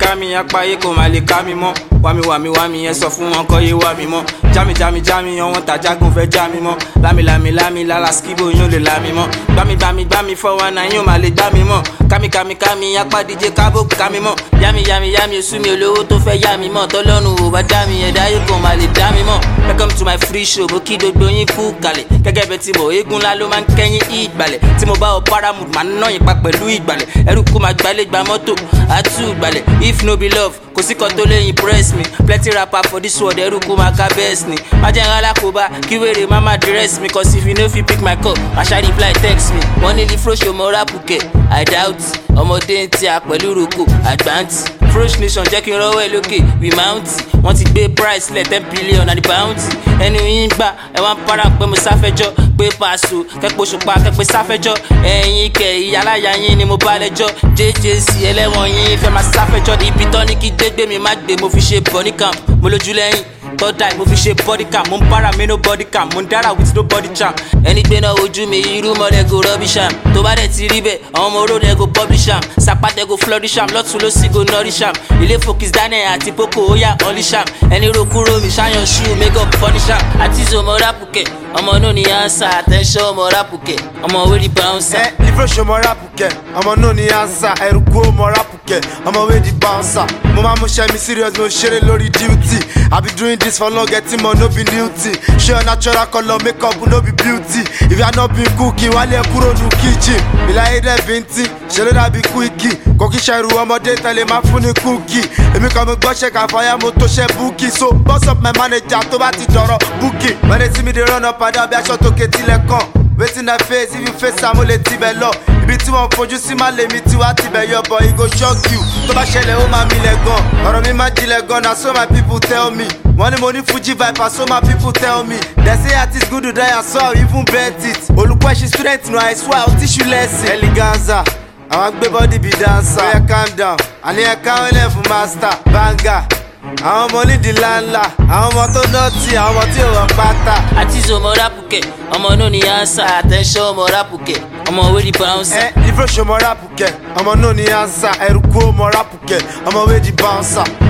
kami apáyé kò má lè ká mi mọ́. Wami ẹ sọ fún wọn kọ́ yé wá mi mọ́. Jami ọwọ́n tajagun fẹ́ já mi mọ́. Lámi lala skibo yóò lè lá mi mọ́. Gbami 419 yóò má lè gbá mi mọ́. Kami apá DJ kábò ká mi mọ́. Yami oṣù mi olówó tó fẹ́ yá mi mọ́. Tọ́lọ́run ò bá dá mi ẹ̀dá yóò kò má lè dá mi mọ́. Welcome to my free show, mo kí gbogbo yín kú kalẹ̀. Gẹ́gẹ́ bẹ́ẹ̀ tí mo eégún ńlá ló máa ń kẹ́yìn ìgbàlẹ̀. Tí mo bá ọ paramount máa ń ná yín pa pẹ̀lú ìgbàlẹ̀. Ẹrú kó máa gbalẹ̀ gba mọ́tò àtú ìgbàlẹ̀. If no be love, kò sí kan tó lè impress me. Plenty rapper for this world, ẹrú kó máa ká best ni. Má jẹ́ ńlá kóbá kí wèrè má má dress me. Cause if you no fit pick my call, àṣà reply text me. Wọ́n ní Frosh ọmọ rápùkẹ́, I doubt. Ọmọdé ń tí a pẹ̀lú roko àgbáǹtì. Frosh nation jẹ́ kí n rọ́wọ́ ẹ lókè we mount. Wọ́n ti gbé price lẹ̀ 10 billion and the bounty. Ẹnu yín gbà ẹ wá ń para pé mo sáfẹ́jọ́. Pé Paso kẹ́pọ̀ ṣùpá kẹ́pẹ́ sáfẹ́jọ́. Ẹ̀yin kẹ̀ ìyálàyà yín ni mo bá lẹ́jọ́. JJC ẹlẹ́wọ̀n yín fẹ́ máa sáfẹ́jọ́. Ibi tán ní kí dégbé mi má gbé mo fi ṣe body camp. Mo lójú lẹ́yìn tọ́dà mo fi ṣe body cam. Mo ń para mi no body cam. Mo ń dára with no body charm. Ẹni gbé náà ojú mi irú mọ́lẹ̀ go rubbish am. Tó bá dẹ̀ ti rí bẹ́ẹ̀ àwọn ọmọ oró dẹ̀ go publish am. Sàpàtẹ́ go flourish am. Lọ́tún ló sì go nourish am. Ilé focus Daniel àti Poco ó yà unleash am. Ẹni ro kúrò mi ṣáyàn shoe make up furnish am. Àti ọmọ rápùkẹ́ ọmọ náà ní answer attention ọmọ rápùkẹ́ ọmọ wey di bouncer. Frosh ọmọ rápùkẹ́ ọmọ náà ní answer ẹrùkú ọmọ rápùkẹ́ ọmọ wey di bouncer. Mo máa mú ṣẹ́ mi serious mo ṣeré lórí duty. I be doing this for long getting money no be new thing. Ṣé your natural colour make up no be beauty. If you are not been cooking wálé kúrò ní kitchen. Ìlàyé dẹ̀ bíntín ṣe ló dàbí quickie. Kò kí ṣẹ̀rù ọmọdé tẹ̀lé máa fún ní cookie. Èmi kan mo gbọ́ ṣe kàfáyà mo tó ṣe bookie. So boss up my manager tó bá ti dọ̀rọ̀ bookie. When they see me dey run up and down bí aṣọ tó ké tilẹ̀ kàn. Wetin I face if you face am mo lè tibẹ̀ lọ. Ibi tí wọ́n fojú sí má lè mi tí wá tibẹ̀ yọ but e go shock you. Tó bá ṣẹlẹ̀ ó máa milẹ̀ gan. Ọ̀rọ̀ mi máa jilẹ̀ gan na so my people tell me. Wọ́n ní mo ní Fuji vibe so my people tell me. They say artist good to die and so I even bet it. Olùkọ́ ẹ̀ṣin student no I swear I'll teach you lesson. Eleganza, àwọn gbé body be dancer. Oya calm down, àní ẹ̀ka wọlé fún master. Banga, àwọn ọmọ nídìí ńláńlá. Àwọn ọmọ tó nọ́ọ̀tì, àwọn ọmọ tí ò wọ́n pátá. Àti ọmọ rápùkẹ́ ọmọ náà ní answer attention ọmọ rápùkẹ́ ọmọ wey di bouncer. Frosh ọmọ rápùkẹ́ ọmọ náà ní answer ẹrùkú ọmọ rápùkẹ́ ọmọ wey di bouncer.